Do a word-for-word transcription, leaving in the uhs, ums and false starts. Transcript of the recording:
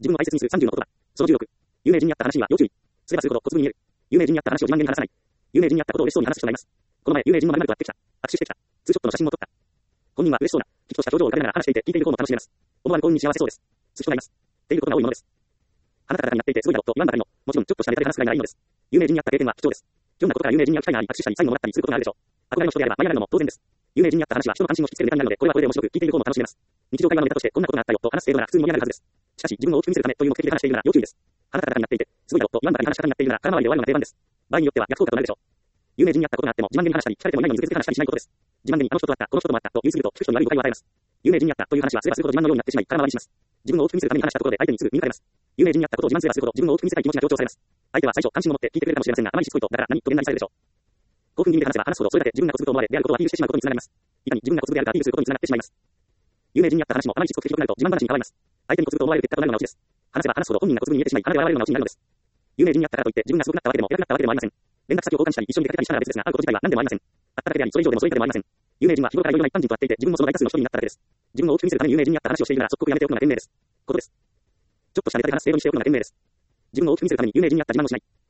自分を大切にするさんじゅうの言葉。そのじゅうろく。有名人に会った話には要注意。すればするほど小粒に見える。有名人に会った話を自慢げに話さない。有名人に会ったことを嬉しそうに話す人がいます。この前、有名人の〇〇と会ってきた。握手してきた。ツーショットの写真も撮った。本人は嬉しそうな、きちっとした表情を浮かべながら話していて、聞いている方も楽しめます。思わぬ幸運に幸せそうです。する人がいます。っていうことが多いものです。あなた方にやっていてすごいだろうと言わんばかりの、もちろんちょっとしたネタで話すくらいならいいのです。有名人に会った経験は貴重です。ひょんなことから有名人に会う機会があり、握手したりサインをもらったりすることがあるでしょう。憧れの人であれば舞い上がるのも当然です。有名人に会った話は人の関心を引きつけるネタになるので、これはこれで面白く聞いている方も楽しめます。日常会話のネタとしてこんなことがあったよと話す程度なら普通に盛り上がるはずです。しかし自分を大きく見せるためという目的で話しているなら要注意です。あなた方にやっていてすごいだろうと言わんばかり話し方になっているなら空回りで終わるのが定番です。場合によっては逆効果となるでしょう。有名人に会ったことがあっても自慢げに話したり聞かれてもいないのにずけずけ話したりしないことです。自慢げにあの人と会った、この人とも会ったと言い過ぎると聞く人に悪い誤解を与えます。有名人に会ったという話はすればするほど自慢のようになってしまい空回りします。自分を大きく見せるために話したところで相手にすぐ見抜かれます。有名人に会ったことを自慢すればするほど自分の大きく見せたい気持ちが強調されます。相手は最初関心を持って聞いてくれるかもしれませんが、あまりしつこいとだから何と言談にされるでしょう。興奮気味で話せば話すほどそれだけ自分が小粒と思われであることをアピールしてしまうことにつながります。いかに自分が小粒であるかアピールすることにつながってしまいます。有名人に会った話もあまりしつこく広くなると自慢話に変わります。相手に小粒と思われる結果となるのがオチです。話せば話すほど本人が小粒に見えてしまい、鼻で笑われるのがオチになるのです。有名人に会ったからといって自分がすごくなったわけでも偉くなったわけでもありません。連絡先を交換したり一緒に出かけたりしたら別ですが、会うこと自体は何でもありません。会っただけであり、それ以上でもそれ以下でもありません。有名人は日頃からいろいろな一般人と会っていて、自分もその大多数の一人になっただけです。自分を大きく見せるために有名人に会った話をしているなら即刻やめておくのが賢明です。ことです。ちょっとしたネタで話す程度にしておくのが賢明です。自分を大きく見せるために有名人に会った自慢をしない。